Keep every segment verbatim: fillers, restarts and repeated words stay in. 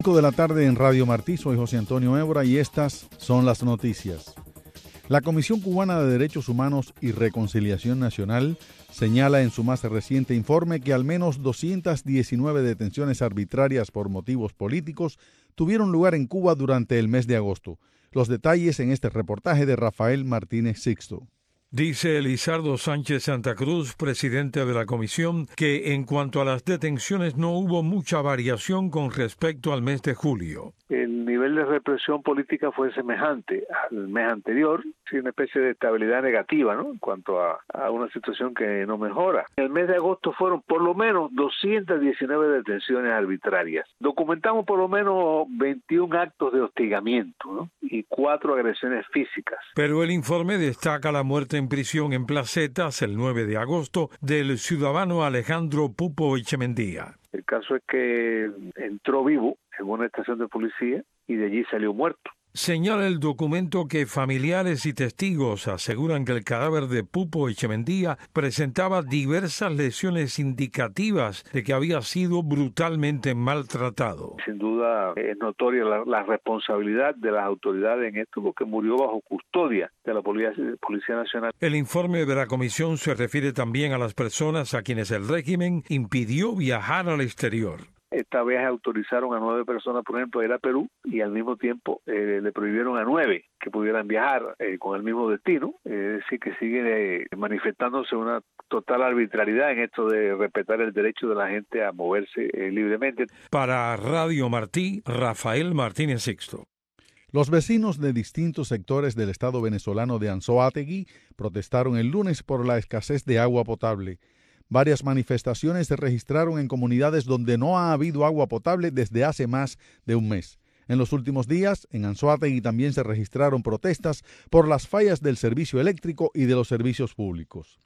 cinco de la tarde en Radio Martí, soy José Antonio Évora y estas son las noticias. La Comisión Cubana de Derechos Humanos y Reconciliación Nacional señala en su más reciente informe que al menos doscientas diecinueve detenciones arbitrarias por motivos políticos tuvieron lugar en Cuba durante el mes de agosto. Los detalles en este reportaje de Rafael Martínez Sixto. Dice Elizardo Sánchez Santa Cruz, presidente de la comisión, que en cuanto a las detenciones no hubo mucha variación con respecto al mes de julio. El nivel de represión política fue semejante al mes anterior, sí, una especie de estabilidad negativa, ¿no? En cuanto a, a una situación que no mejora. En el mes de agosto fueron por lo menos doscientas diecinueve detenciones arbitrarias. Documentamos por lo menos veintiún actos de hostigamiento, ¿no? Y cuatro agresiones físicas. Pero el informe destaca la muerte en prisión en Placetas el nueve de agosto del ciudadano Alejandro Pupo Echemendia. El caso es que entró vivo en una estación de policía y de allí salió muerto. Señala el documento que familiares y testigos aseguran que el cadáver de Pupo Echemendia presentaba diversas lesiones indicativas de que había sido brutalmente maltratado. Sin duda es notoria la, la responsabilidad de las autoridades en esto porque murió bajo custodia de la Policía, Policía Nacional. El informe de la comisión se refiere también a las personas a quienes el régimen impidió viajar al exterior. Esta vez autorizaron a nueve personas, por ejemplo, a ir a Perú y al mismo tiempo eh, le prohibieron a nueve que pudieran viajar eh, con el mismo destino. Es decir, que sigue eh, manifestándose una total arbitrariedad en esto de respetar el derecho de la gente a moverse eh, libremente. Para Radio Martí, Rafael Martínez Sixto. Los vecinos de distintos sectores del estado venezolano de Anzoátegui protestaron el lunes por la escasez de agua potable. Varias manifestaciones se registraron en comunidades donde no ha habido agua potable desde hace más de un mes. En los últimos días, en Anzoátegui también se registraron protestas por las fallas del servicio eléctrico y de los servicios públicos.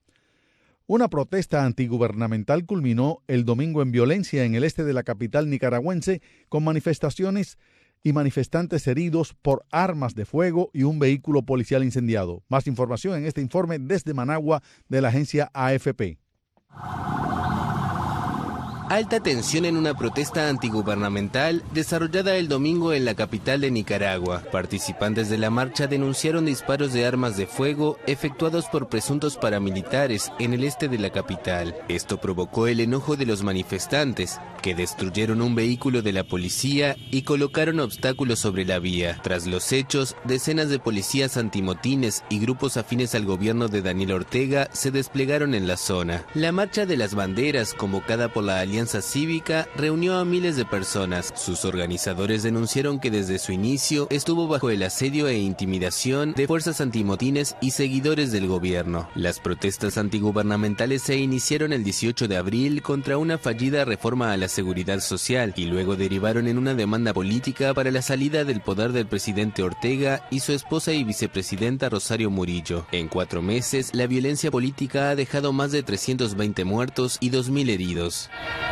Una protesta antigubernamental culminó el domingo en violencia en el este de la capital nicaragüense, con manifestaciones y manifestantes heridos por armas de fuego y un vehículo policial incendiado. Más información en este informe desde Managua de la agencia A F P. Alta tensión en una protesta antigubernamental desarrollada el domingo en la capital de Nicaragua. Participantes de la marcha denunciaron disparos de armas de fuego efectuados por presuntos paramilitares en el este de la capital. Esto provocó el enojo de los manifestantes, que destruyeron un vehículo de la policía y colocaron obstáculos sobre la vía. Tras los hechos, decenas de policías antimotines y grupos afines al gobierno de Daniel Ortega se desplegaron en la zona. La marcha de las banderas, convocada por la Alianza Cívica, reunió a miles de personas. Sus organizadores denunciaron que desde su inicio estuvo bajo el asedio e intimidación de fuerzas antimotines y seguidores del gobierno. Las protestas antigubernamentales se iniciaron el dieciocho de abril contra una fallida reforma a la seguridad social y luego derivaron en una demanda política para la salida del poder del presidente Ortega y su esposa y vicepresidenta Rosario Murillo. En cuatro meses, la violencia política ha dejado más de trescientos veinte muertos y dos mil heridos.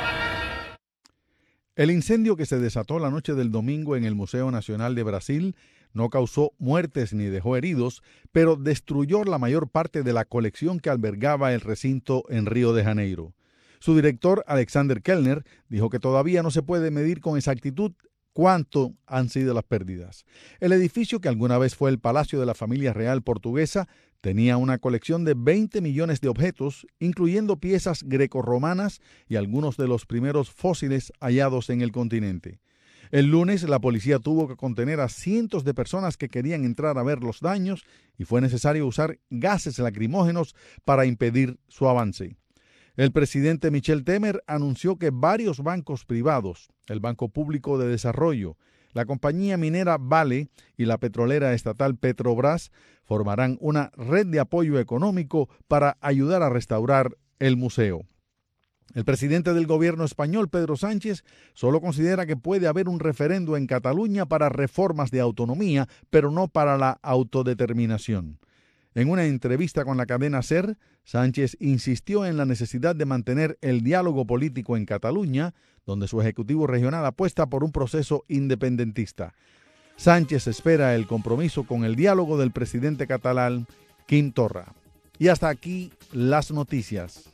El incendio que se desató la noche del domingo en el Museo Nacional de Brasil no causó muertes ni dejó heridos, pero destruyó la mayor parte de la colección que albergaba el recinto en Río de Janeiro. Su director, Alexander Kellner, dijo que todavía no se puede medir con exactitud cuánto han sido las pérdidas. El edificio, que alguna vez fue el Palacio de la Familia Real Portuguesa, tenía una colección de veinte millones de objetos, incluyendo piezas grecorromanas y algunos de los primeros fósiles hallados en el continente. El lunes, la policía tuvo que contener a cientos de personas que querían entrar a ver los daños y fue necesario usar gases lacrimógenos para impedir su avance. El presidente Michel Temer anunció que varios bancos privados, el Banco Público de Desarrollo, la compañía minera Vale y la petrolera estatal Petrobras formarán una red de apoyo económico para ayudar a restaurar el museo. El presidente del gobierno español, Pedro Sánchez, solo considera que puede haber un referendo en Cataluña para reformas de autonomía, pero no para la autodeterminación. En una entrevista con la cadena SER, Sánchez insistió en la necesidad de mantener el diálogo político en Cataluña, donde su ejecutivo regional apuesta por un proceso independentista. Sánchez espera el compromiso con el diálogo del presidente catalán, Quim Torra. Y hasta aquí las noticias.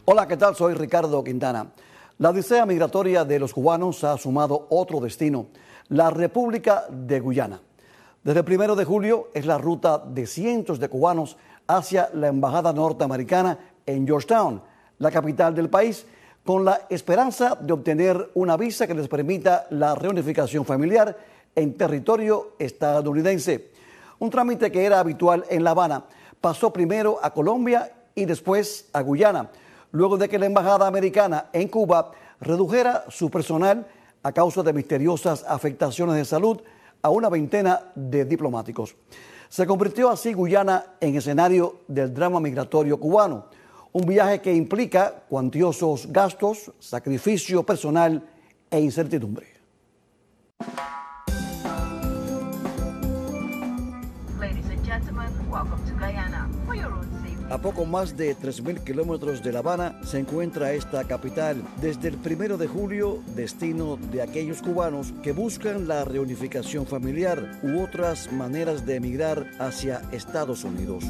Hola, ¿qué tal? Soy Ricardo Quintana. La odisea migratoria de los cubanos ha sumado otro destino, la República de Guyana. Desde el primero de julio es la ruta de cientos de cubanos hacia la embajada norteamericana en Georgetown, la capital del país, con la esperanza de obtener una visa que les permita la reunificación familiar en territorio estadounidense. Un trámite que era habitual en La Habana pasó primero a Colombia y después a Guyana, luego de que la embajada americana en Cuba redujera su personal a causa de misteriosas afectaciones de salud a una veintena de diplomáticos. Se convirtió así Guyana en escenario del drama migratorio cubano, un viaje que implica cuantiosos gastos, sacrificio personal e incertidumbre. A poco más de tres mil kilómetros de La Habana se encuentra esta capital, desde el primero de julio, destino de aquellos cubanos que buscan la reunificación familiar u otras maneras de emigrar hacia Estados Unidos.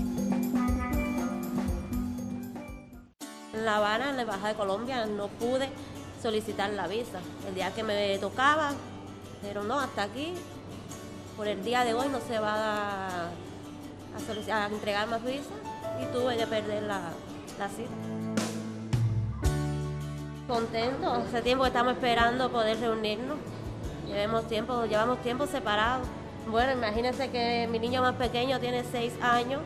En La Habana, en la embajada de Colombia, no pude solicitar la visa. El día que me tocaba, pero no, hasta aquí, por el día de hoy no se va a, a, solicitar, a entregar más visas. Y tuve que perder la, la cita. Contento, hace tiempo que estamos esperando poder reunirnos. Llevamos tiempo, llevamos tiempo separados. Bueno, imagínense que mi niño más pequeño tiene seis años.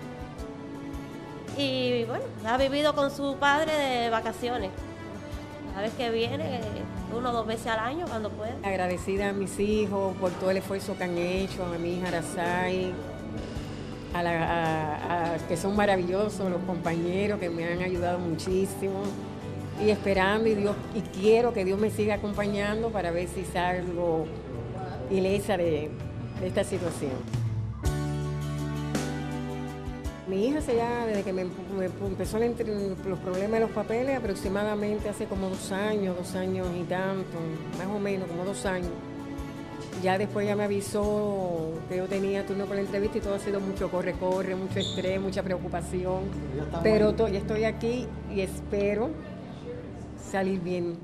Y bueno, ha vivido con su padre de vacaciones. La vez que viene, uno o dos veces al año cuando puede. Agradecida a mis hijos por todo el esfuerzo que han hecho, a mi hija Arasai. A la, a, a, que son maravillosos los compañeros que me han ayudado muchísimo y esperando y Dios y quiero que Dios me siga acompañando para ver si salgo ilesa de, de esta situación. Mi hija se ya desde que me, me empezó entre los problemas de los papeles aproximadamente hace como dos años, dos años y tanto, más o menos como dos años. Ya después ya me avisó que yo tenía turno por la entrevista y todo ha sido mucho corre-corre, mucho estrés, mucha preocupación. Pero to- ya estoy aquí y espero salir bien.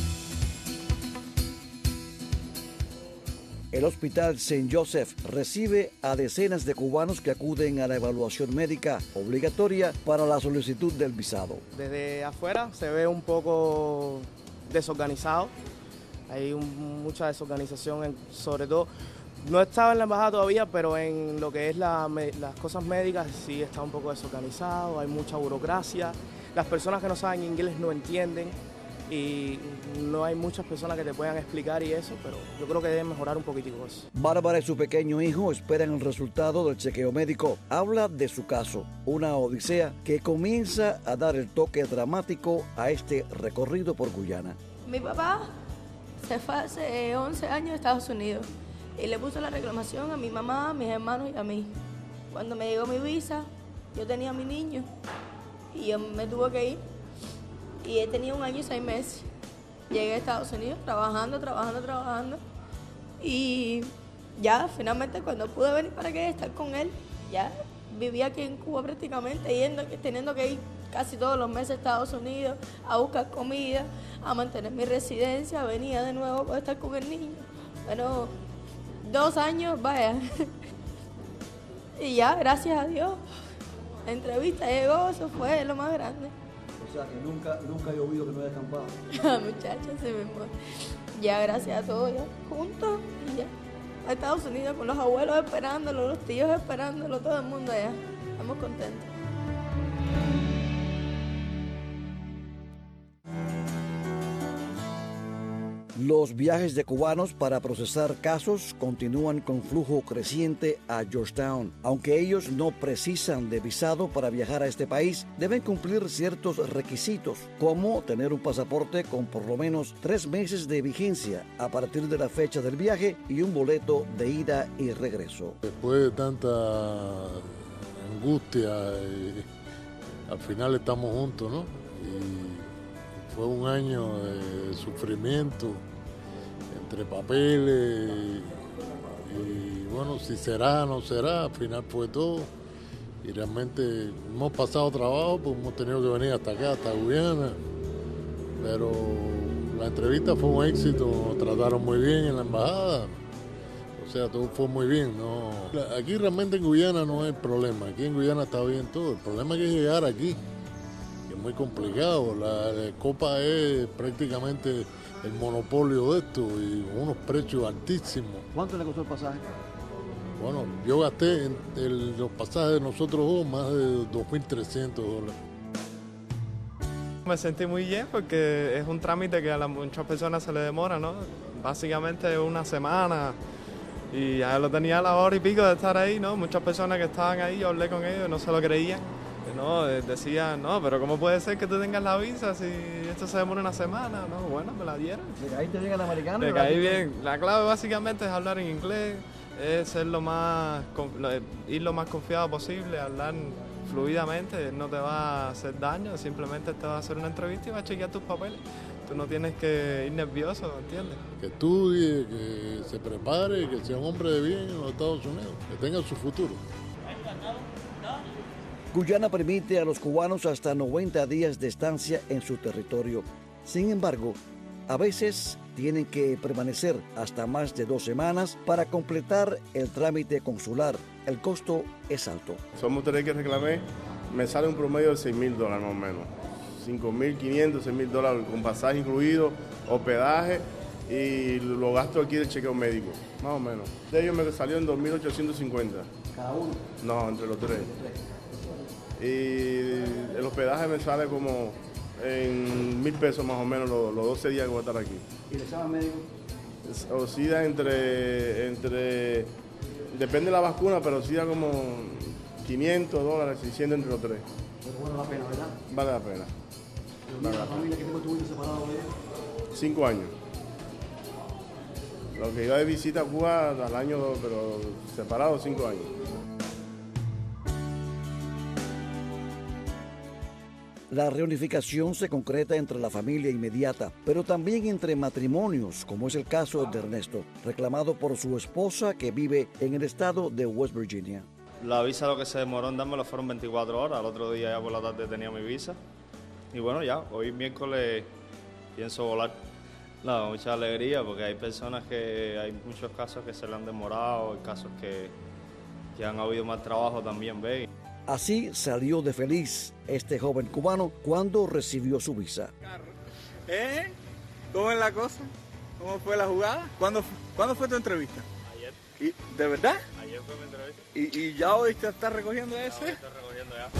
El Hospital Saint Joseph recibe a decenas de cubanos que acuden a la evaluación médica obligatoria para la solicitud del visado. Desde afuera se ve un poco desorganizado. Hay un, mucha desorganización, en, sobre todo, no estaba en la embajada todavía, pero en lo que es la, las cosas médicas sí está un poco desorganizado, hay mucha burocracia, las personas que no saben inglés no entienden y no hay muchas personas que te puedan explicar y eso, pero yo creo que deben mejorar un poquitico eso. Bárbara y su pequeño hijo esperan el resultado del chequeo médico. Habla de su caso, una odisea que comienza a dar el toque dramático a este recorrido por Guyana. Mi papá se fue hace once años a Estados Unidos y le puso la reclamación a mi mamá, a mis hermanos y a mí. Cuando me llegó mi visa, yo tenía a mi niño y yo me tuve que ir. Y él tenía un año y seis meses. Llegué a Estados Unidos trabajando, trabajando, trabajando. Y ya finalmente cuando pude venir para acá, estar con él, ya vivía aquí en Cuba prácticamente, yendo, teniendo que ir casi todos los meses a Estados Unidos a buscar comida, a mantener mi residencia, venía de nuevo para estar con el niño. Pero dos años, vaya. Y ya, gracias a Dios, la entrevista llegó, eso fue lo más grande. O sea, que nunca, nunca he oído que no haya acampado. Muchachos, se me fue. Ya, gracias a todos, ya, juntos, y ya. A Estados Unidos con los abuelos esperándolo, los tíos esperándolo, todo el mundo allá. Estamos contentos. Los viajes de cubanos para procesar casos continúan con flujo creciente a Georgetown. Aunque ellos no precisan de visado para viajar a este país, deben cumplir ciertos requisitos, como tener un pasaporte con por lo menos tres meses de vigencia a partir de la fecha del viaje y un boleto de ida y regreso. Después de tanta angustia, y al final estamos juntos, ¿no? Y fue un año de sufrimiento entre papeles y, y bueno, si será o no será, al final fue todo. y realmente hemos pasado trabajo, pues hemos tenido que venir hasta acá, hasta Guyana, pero la entrevista fue un éxito, nos trataron muy bien en la embajada, o sea, todo fue muy bien, ¿no? Aquí realmente en Guyana no hay problema, aquí en Guyana está bien todo, el problema es que llegar aquí, que es muy complicado, la, la Copa es prácticamente el monopolio de esto y unos precios altísimos. ¿Cuánto le costó el pasaje? Bueno, yo gasté en el, los pasajes de nosotros dos más de dos mil trescientos dólares. Me sentí muy bien porque es un trámite que a las muchas personas se le demora, ¿no? Básicamente una semana y ya lo tenía a la hora y pico de estar ahí, ¿no? Muchas personas que estaban ahí, yo hablé con ellos, no se lo creían, ¿no? Decían, no, pero ¿cómo puede ser que tú tengas la visa si esto se demora una semana? No, bueno, me la dieron. ¿Le caíste bien al americano? Le caí bien. La clave básicamente es hablar en inglés, es ser lo más, ir lo más confiado posible, hablar fluidamente, no te va a hacer daño, simplemente te va a hacer una entrevista y va a chequear tus papeles. Tú no tienes que ir nervioso, ¿entiendes? Que estudie, que se prepare, que sea un hombre de bien en los Estados Unidos, que tenga su futuro. Guyana permite a los cubanos hasta noventa días de estancia en su territorio. Sin embargo, a veces tienen que permanecer hasta más de dos semanas para completar el trámite consular. El costo es alto. Somos tres que reclamé, me sale un promedio de seis mil dólares más o menos. cinco mil quinientos, seis mil dólares con pasaje incluido, hospedaje y los gastos aquí del chequeo médico, más o menos. De ellos me salió en dos mil ochocientos cincuenta. ¿Cada uno? No, entre los tres. Y el hospedaje me sale como en mil pesos más o menos los, los doce días que voy a estar aquí. ¿Y el examen médico? Oscila entre, entre, depende de la vacuna, pero oscila como quinientos dólares, seiscientos entre los tres. Pero vale la pena, ¿verdad? Vale la pena. Vale la familia que tuviste separado de ella? Cinco años. Lo que iba de visita a Cuba al año, pero separado cinco años. La reunificación se concreta entre la familia inmediata, pero también entre matrimonios, como es el caso de Ernesto, reclamado por su esposa que vive en el estado de West Virginia. La visa lo que se demoró en dármelo fueron veinticuatro horas, al otro día ya por la tarde tenía mi visa. Y bueno, ya, hoy miércoles pienso volar. No, mucha alegría porque hay personas que, hay muchos casos que se le han demorado, hay casos que, que han habido mal trabajo también, ¿ves? Así salió de feliz este joven cubano cuando recibió su visa. ¿Eh? ¿Cómo es la cosa? ¿Cómo fue la jugada? ¿Cuándo, ¿cuándo fue tu entrevista? Ayer. ¿Y, ¿De verdad? Ayer fue mi entrevista. ¿Y, y ya hoy te estás recogiendo ese? Ya, hoy estoy recogiendo ya.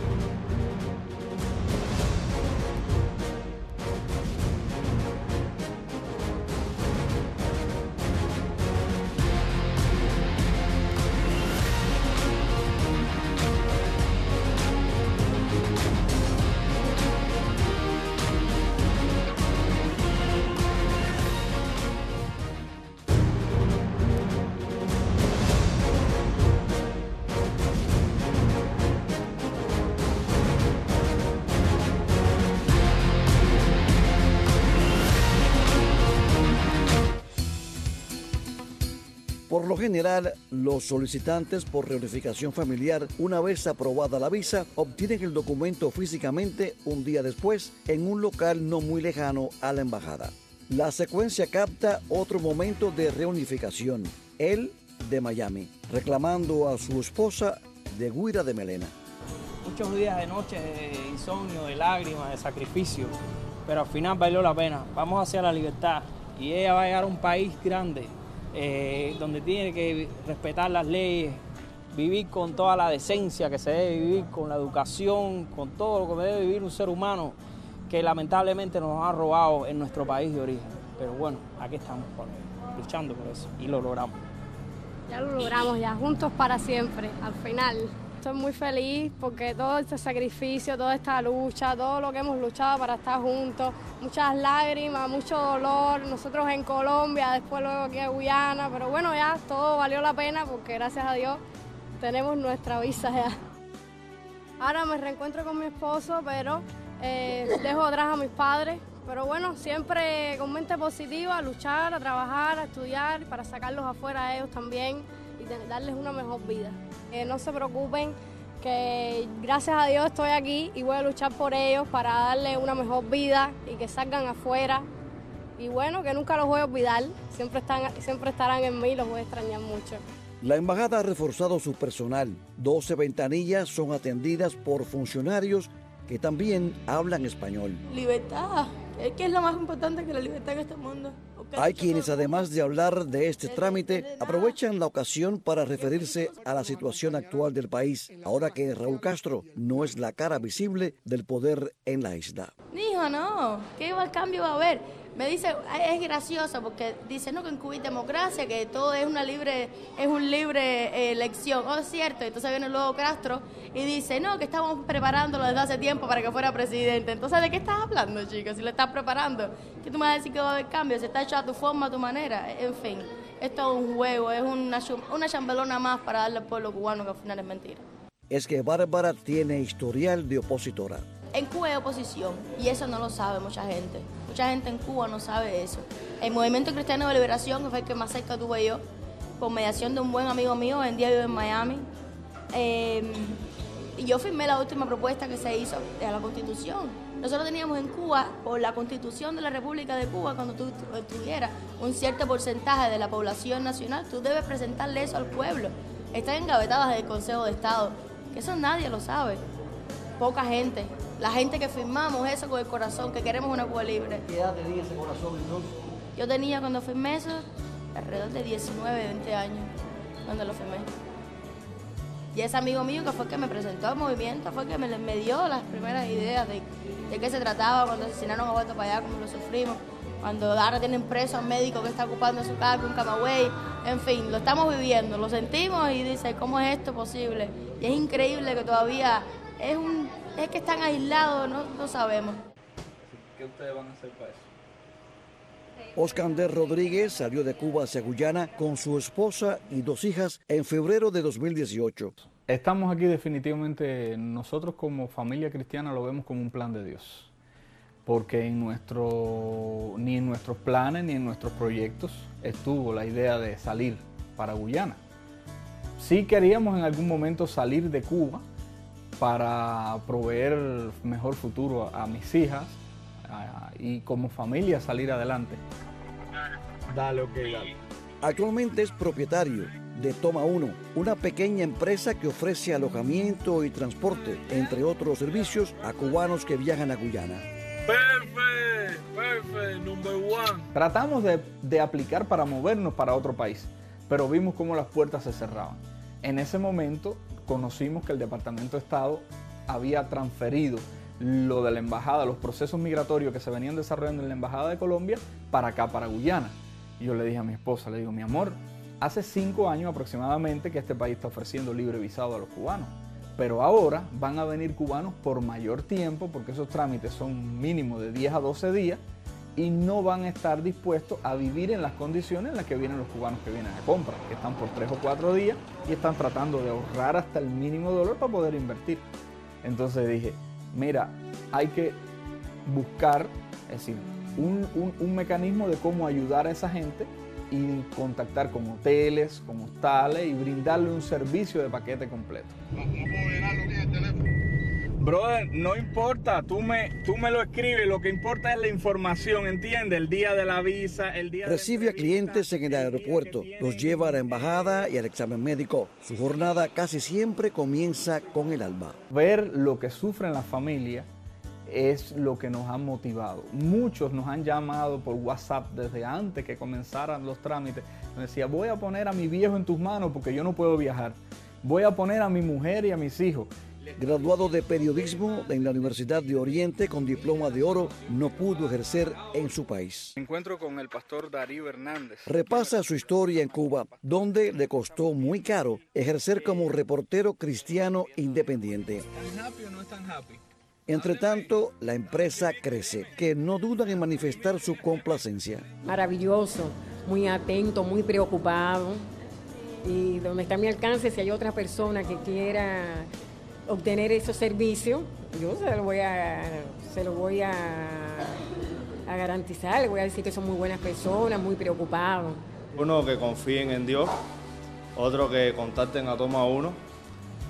Por lo general, los solicitantes por reunificación familiar, una vez aprobada la visa, obtienen el documento físicamente un día después en un local no muy lejano a la embajada. La secuencia capta otro momento de reunificación, el de Miami, reclamando a su esposa de Guira de Melena. Muchos días de noche de insomnio, de lágrimas, de sacrificio, pero al final valió la pena. Vamos hacia la libertad y ella va a llegar a un país grande, Eh, donde tiene que respetar las leyes, vivir con toda la decencia que se debe vivir, con la educación, con todo lo que debe vivir un ser humano que lamentablemente nos ha robado en nuestro país de origen. Pero bueno, aquí estamos luchando por eso y lo logramos. Ya lo logramos, ya juntos para siempre, al final. Estoy muy feliz porque todo este sacrificio, toda esta lucha, todo lo que hemos luchado para estar juntos, muchas lágrimas, mucho dolor, nosotros en Colombia, después luego aquí en Guyana, pero bueno, ya todo valió la pena porque gracias a Dios tenemos nuestra visa ya. Ahora me reencuentro con mi esposo, pero eh, dejo atrás a mis padres, pero bueno, siempre con mente positiva, a luchar, a trabajar, a estudiar, para sacarlos afuera a ellos también y darles una mejor vida. Eh, no se preocupen que gracias a Dios estoy aquí y voy a luchar por ellos para darles una mejor vida y que salgan afuera. Y bueno, que nunca los voy a olvidar, siempre, están, siempre estarán en mí, los voy a extrañar mucho. La embajada ha reforzado su personal. doce ventanillas son atendidas por funcionarios que también hablan español. Libertad, es que es lo más importante que la libertad en este mundo. Hay quienes, además de hablar de este trámite, aprovechan la ocasión para referirse a la situación actual del país, ahora que Raúl Castro no es la cara visible del poder en la isla. Hijo, no, ¿qué cambio va a haber? Me dice, es gracioso porque dice, no, que en Cuba hay democracia, que todo es una libre, es un libre eh, elección. Oh, es cierto. Entonces viene luego Castro y dice, no, que estamos preparándolo desde hace tiempo para que fuera presidente. Entonces, ¿de qué estás hablando, chicos? Si lo estás preparando, ¿qué tú me vas a decir que va a haber cambio? Se está hecho a tu forma, a tu manera. En fin, esto es un juego, es una, una chambelona más para darle al pueblo cubano, que al final es mentira. Es que Bárbara tiene historial de opositora. En Cuba hay oposición y eso no lo sabe mucha gente. Mucha gente en Cuba no sabe eso. El Movimiento Cristiano de Liberación, que fue el que más cerca tuve yo, por mediación de un buen amigo mío, hoy en día vive en Miami, eh, y yo firmé la última propuesta que se hizo de la Constitución. Nosotros teníamos en Cuba, por la Constitución de la República de Cuba, cuando tú tuvieras un cierto porcentaje de la población nacional, tú debes presentarle eso al pueblo. Están engavetadas en el Consejo de Estado, que eso nadie lo sabe. Poca gente. La gente que firmamos eso con el corazón, que queremos una Cuba libre. ¿Qué edad tenía ese corazón entonces? Yo tenía cuando firmé eso alrededor de diecinueve, veinte años, cuando lo firmé. Y ese amigo mío que fue el que me presentó al movimiento, fue el que me, me dio las primeras ideas de, de qué se trataba cuando asesinaron a Roberto Payá, como lo sufrimos, cuando ahora tienen preso al médico que está ocupando su cargo en Camagüey. En fin, lo estamos viviendo, lo sentimos y dice, ¿cómo es esto posible? Y es increíble que todavía es un... Es que están aislados, no, no sabemos. ¿Qué ustedes van a hacer para eso? Oscander Rodríguez salió de Cuba hacia Guyana con su esposa y dos hijas en febrero de dos mil dieciocho. Estamos aquí definitivamente, nosotros como familia cristiana lo vemos como un plan de Dios. Porque en nuestro, ni en nuestros planes ni en nuestros proyectos estuvo la idea de salir para Guyana. Sí queríamos en algún momento salir de Cuba para proveer mejor futuro a, a mis hijas a, y como familia salir adelante. Dale, ok, dale. Actualmente es propietario de Toma Uno, una pequeña empresa que ofrece alojamiento y transporte, entre otros servicios, a cubanos que viajan a Guyana. Perfect, perfect, number one. Tratamos de, de aplicar para movernos para otro país, pero vimos cómo las puertas se cerraban. En ese momento conocimos que el Departamento de Estado había transferido lo de la embajada, los procesos migratorios que se venían desarrollando en la embajada de Colombia para acá, para Guyana. Y yo le dije a mi esposa, le digo, mi amor, hace cinco años aproximadamente que este país está ofreciendo libre visado a los cubanos, pero ahora van a venir cubanos por mayor tiempo porque esos trámites son mínimo de diez a doce días y no van a estar dispuestos a vivir en las condiciones en las que vienen los cubanos que vienen a compra, que están por tres o cuatro días y están tratando de ahorrar hasta el mínimo dolor para poder invertir. Entonces dije, mira, hay que buscar, es decir, un, un, un mecanismo de cómo ayudar a esa gente y contactar con hoteles, con hostales y brindarle un servicio de paquete completo. Brother, no importa, tú me, tú me lo escribes, lo que importa es la información, ¿entiendes? El día de la visa, el día Recibe a clientes en el aeropuerto, los lleva a la embajada y al examen médico. Su jornada casi siempre comienza con el alba. Ver lo que sufren las familias es lo que nos ha motivado. Muchos nos han llamado por WhatsApp desde antes que comenzaran los trámites. Me decía, voy a poner a mi viejo en tus manos porque yo no puedo viajar. Voy a poner a mi mujer y a mis hijos. Graduado de periodismo en la Universidad de Oriente con diploma de oro, no pudo ejercer en su país. Me encuentro con el pastor Darío Hernández. Repasa su historia en Cuba, donde le costó muy caro ejercer como reportero cristiano independiente. ¿Están happy o no están happy? Entre tanto, la empresa crece, que no dudan en manifestar su complacencia. Maravilloso, muy atento, muy preocupado. Y donde está a mi alcance, si hay otra persona que quiera obtener esos servicios, yo se lo voy a, se lo voy a, a garantizar, le voy a decir que son muy buenas personas, muy preocupados. Uno, que confíen en Dios, otro, que contacten a Toma Uno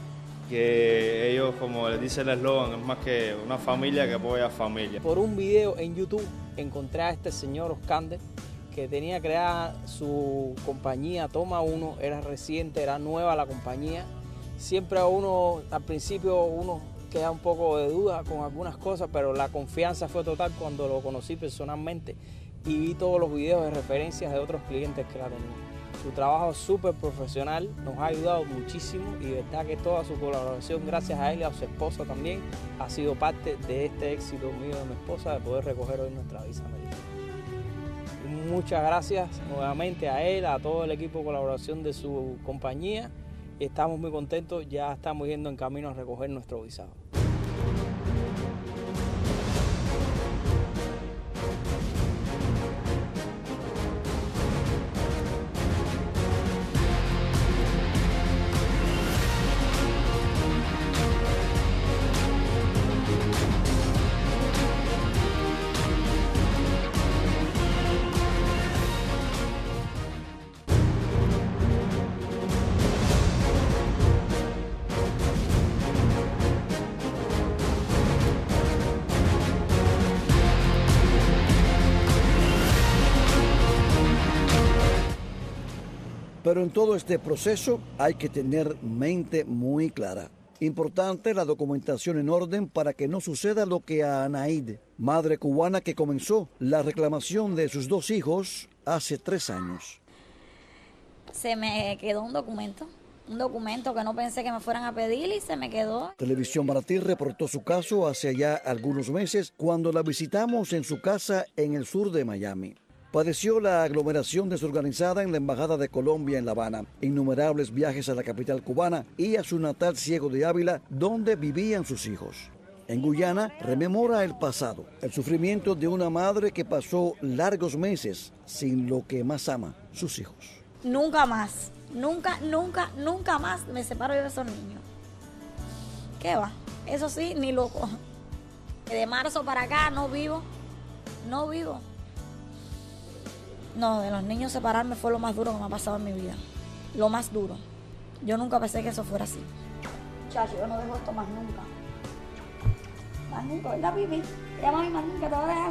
que ellos, como les dice el eslogan, es más que una familia que apoya a familia. Por un video en YouTube encontré a este señor Oscander, que tenía creada su compañía Toma Uno, era reciente, era nueva la compañía. Siempre a uno, al principio uno queda un poco de duda con algunas cosas, pero la confianza fue total cuando lo conocí personalmente y vi todos los videos de referencias de otros clientes que la tenían. Su trabajo es súper profesional, nos ha ayudado muchísimo y de verdad que toda su colaboración, gracias a él y a su esposa también, ha sido parte de este éxito mío de mi esposa de poder recoger hoy nuestra visa americana. Muchas gracias nuevamente a él, a todo el equipo de colaboración de su compañía. Estamos muy contentos, ya estamos yendo en camino a recoger nuestro visado. Pero en todo este proceso hay que tener mente muy clara. Importante la documentación en orden para que no suceda lo que a Anaid, madre cubana que comenzó la reclamación de sus dos hijos hace tres años. Se me quedó un documento, un documento que no pensé que me fueran a pedir y se me quedó. Televisión Baratí reportó su caso hace ya algunos meses cuando la visitamos en su casa en el sur de Miami. Padeció la aglomeración desorganizada en la Embajada de Colombia en La Habana, innumerables viajes a la capital cubana y a su natal Ciego de Ávila, donde vivían sus hijos. En Guyana rememora el pasado, el sufrimiento de una madre que pasó largos meses sin lo que más ama, sus hijos. Nunca más, nunca, nunca, nunca más me separo yo de esos niños. ¿Qué va? Eso sí, ni loco. De marzo para acá no vivo, no vivo. No, de los niños separarme fue lo más duro que me ha pasado en mi vida. Lo más duro. Yo nunca pensé que eso fuera así. Chacho, yo no dejo esto más nunca. Más nunca, ¿verdad, Pipi? Llama a mi más nunca, te voy a dejar.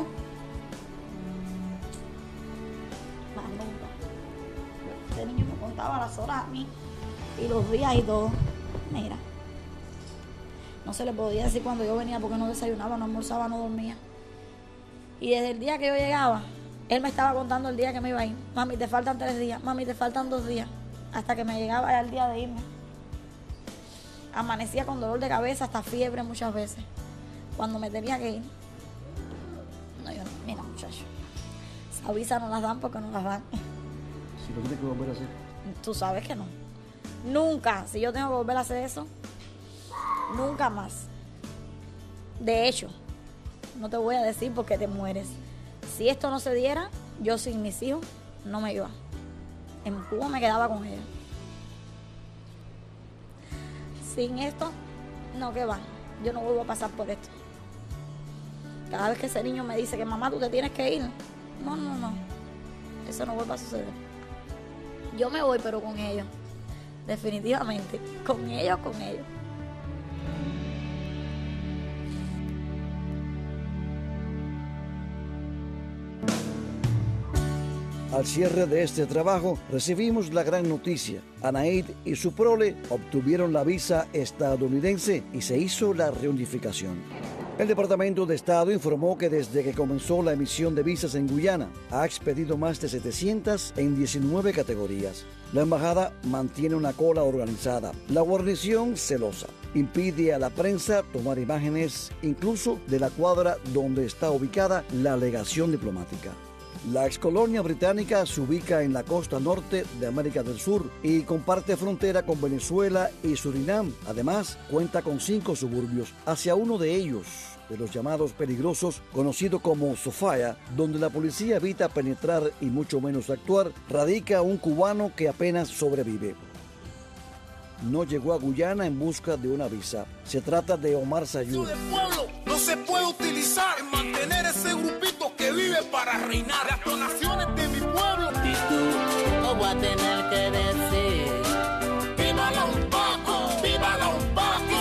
Más nunca. Este niño me contaba las horas a mí. Y los días y todo. Mira. No se le podía decir cuando yo venía porque no desayunaba, no almorzaba, no dormía. Y desde el día que yo llegaba, él me estaba contando el día que me iba a ir. Mami, te faltan tres días. Mami, te faltan dos días. Hasta que me llegaba ya el día de irme. Amanecía con dolor de cabeza, hasta fiebre muchas veces. Cuando me tenía que ir. No, yo no. Mira, muchacho. Esa visa no las dan porque no las dan. Si lo tienes que volver a hacer. Tú sabes que no. Nunca. Si yo tengo que volver a hacer eso, nunca más. De hecho, no te voy a decir porque te mueres. Si esto no se diera, yo sin mis hijos no me iba. En Cuba me quedaba con ellos. Sin esto, no, que va. Yo no vuelvo a pasar por esto. Cada vez que ese niño me dice que mamá, tú te tienes que ir. No, no, no. Eso no vuelve a suceder. Yo me voy, pero con ellos. Definitivamente. Con ellos, con ellos. Al cierre de este trabajo, recibimos la gran noticia. Anaid y su prole obtuvieron la visa estadounidense y se hizo la reunificación. El Departamento de Estado informó que desde que comenzó la emisión de visas en Guyana, ha expedido más de setecientas en diecinueve categorías. La embajada mantiene una cola organizada. La guarnición celosa impide a la prensa tomar imágenes, incluso de la cuadra donde está ubicada la legación diplomática. La excolonia británica se ubica en la costa norte de América del Sur y comparte frontera con Venezuela y Surinam. Además, cuenta con cinco suburbios. Hacia uno de ellos, de los llamados peligrosos, conocido como Sofía, donde la policía evita penetrar y mucho menos actuar, radica un cubano que apenas sobrevive. No llegó a Guyana en busca de una visa. Se trata de Omar Sayud. El pueblo no se puede utilizar en mantener ese grupito que vive para reinar. Las donaciones de mi pueblo. Y tú no voy a tener que decir. ¡Viva la Unpaco! ¡Viva la Unpaco!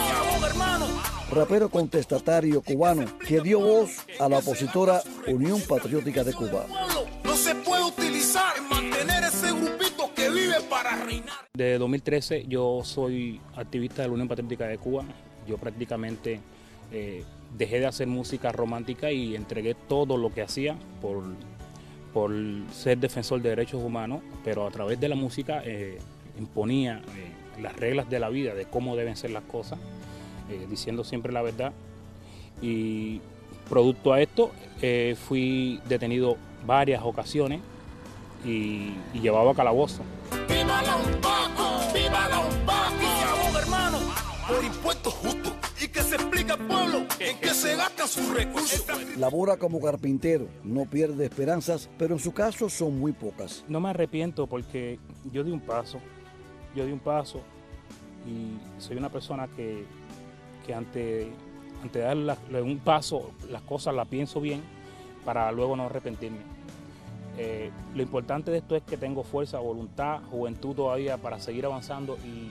rapero contestatario cubano que dio voz a la opositora Unión Patriótica de Cuba. No se puede utilizar en mantener ese grupito que vive para reinar. Desde dos mil trece yo soy activista de la Unión Patriótica de Cuba. Yo prácticamente eh, dejé de hacer música romántica y entregué todo lo que hacía por, por ser defensor de derechos humanos, pero a través de la música eh, imponía eh, las reglas de la vida, de cómo deben ser las cosas, eh, diciendo siempre la verdad. Y producto a esto eh, fui detenido varias ocasiones y, y llevado a calabozo. ¡Viva la UNPACO! ¡Viva la UNPACO! Y se aboga, hermano, por impuestos justos y que se explique al pueblo en qué se gastan sus recursos. Labora como carpintero, no pierde esperanzas, pero en su caso son muy pocas. No me arrepiento porque yo di un paso, yo di un paso y soy una persona que, que ante, ante dar la, un paso las cosas las pienso bien para luego no arrepentirme. Eh, lo importante de esto es que tengo fuerza, voluntad, juventud todavía para seguir avanzando y,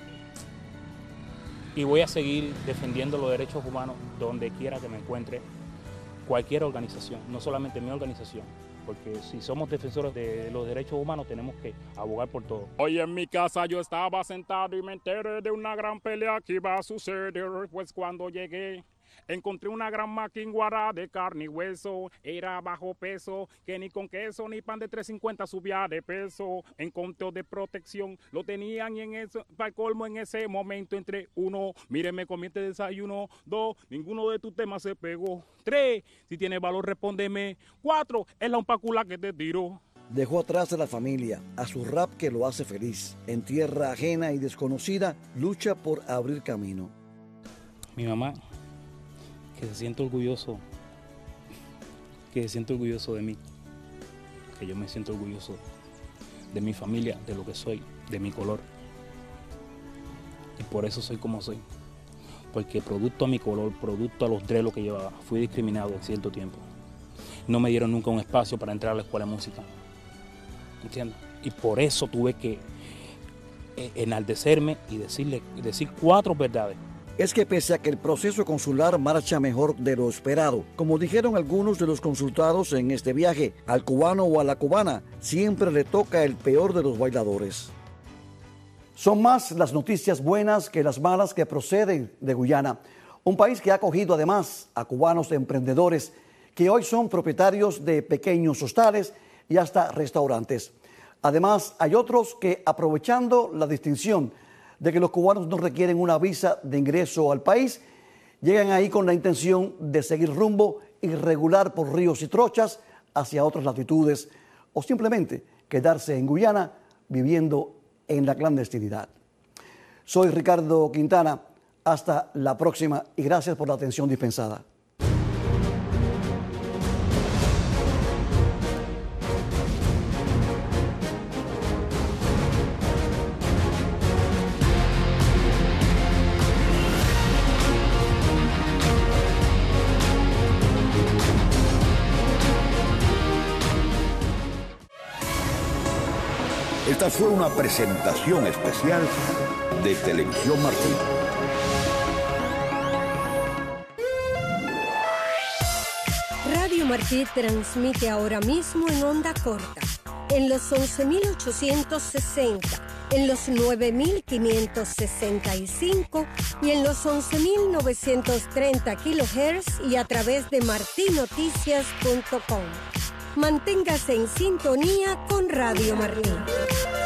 y voy a seguir defendiendo los derechos humanos donde quiera que me encuentre, cualquier organización, no solamente mi organización, porque si somos defensores de los derechos humanos tenemos que abogar por todo. Hoy en mi casa yo estaba sentado y me enteré de una gran pelea que iba a suceder, pues cuando llegué encontré una gran maquinguara de carne y hueso, era bajo peso, que ni con queso ni pan de tres cincuenta subía de peso. En conteo de protección lo tenían y en eso, para el colmo en ese momento entre uno, míreme comí este desayuno, dos, ninguno de tus temas se pegó, tres, si tiene valor respóndeme, cuatro, es la unpacula que te tiro. Dejó atrás a la familia, a su rap que lo hace feliz. En tierra ajena y desconocida, lucha por abrir camino. Mi mamá, que se siente orgulloso, que se siente orgulloso de mí, que yo me siento orgulloso de mi familia, de lo que soy, de mi color. Y por eso soy como soy, porque producto a mi color, producto a los drelos que llevaba, fui discriminado en cierto tiempo. No me dieron nunca un espacio para entrar a la escuela de música, ¿entiendes? Y por eso tuve que enaltecerme y decirle, decir cuatro verdades. Es que pese a que el proceso consular marcha mejor de lo esperado, como dijeron algunos de los consultados en este viaje, al cubano o a la cubana siempre le toca el peor de los bailadores. Son más las noticias buenas que las malas que proceden de Guyana, un país que ha acogido además a cubanos emprendedores que hoy son propietarios de pequeños hostales y hasta restaurantes. Además, hay otros que, aprovechando la distinción de que los cubanos no requieren una visa de ingreso al país, llegan ahí con la intención de seguir rumbo irregular por ríos y trochas hacia otras latitudes o simplemente quedarse en Guyana viviendo en la clandestinidad. Soy Ricardo Quintana, hasta la próxima y gracias por la atención dispensada. Esta fue una presentación especial de Televisión Martí. Radio Martí transmite ahora mismo en onda corta, en los once mil ochocientos sesenta, en los nueve mil quinientos sesenta y cinco y en los once mil novecientos treinta kilohertz y a través de marti noticias punto com. Manténgase en sintonía con Radio Martí.